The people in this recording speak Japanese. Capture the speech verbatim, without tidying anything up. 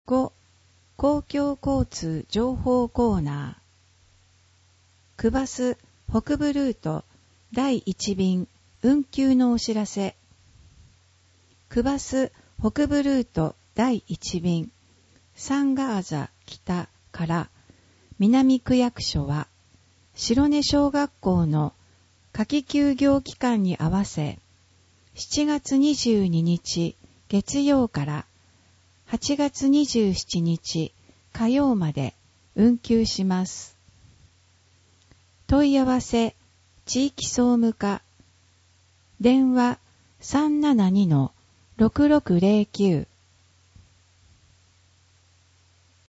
ご. 公共交通情報コーナー。区バス北部ルートだいいち便運休のお知らせ。区バス北部ルートだいいち便サンガーザ北から南区役所は白根小学校の夏季休業期間に合わせしちがつにじゅうににち月曜からはちがつにじゅうしちにち火曜まで運休します。問い合わせ地域総務課電話 さんななにのろくろくぜろきゅう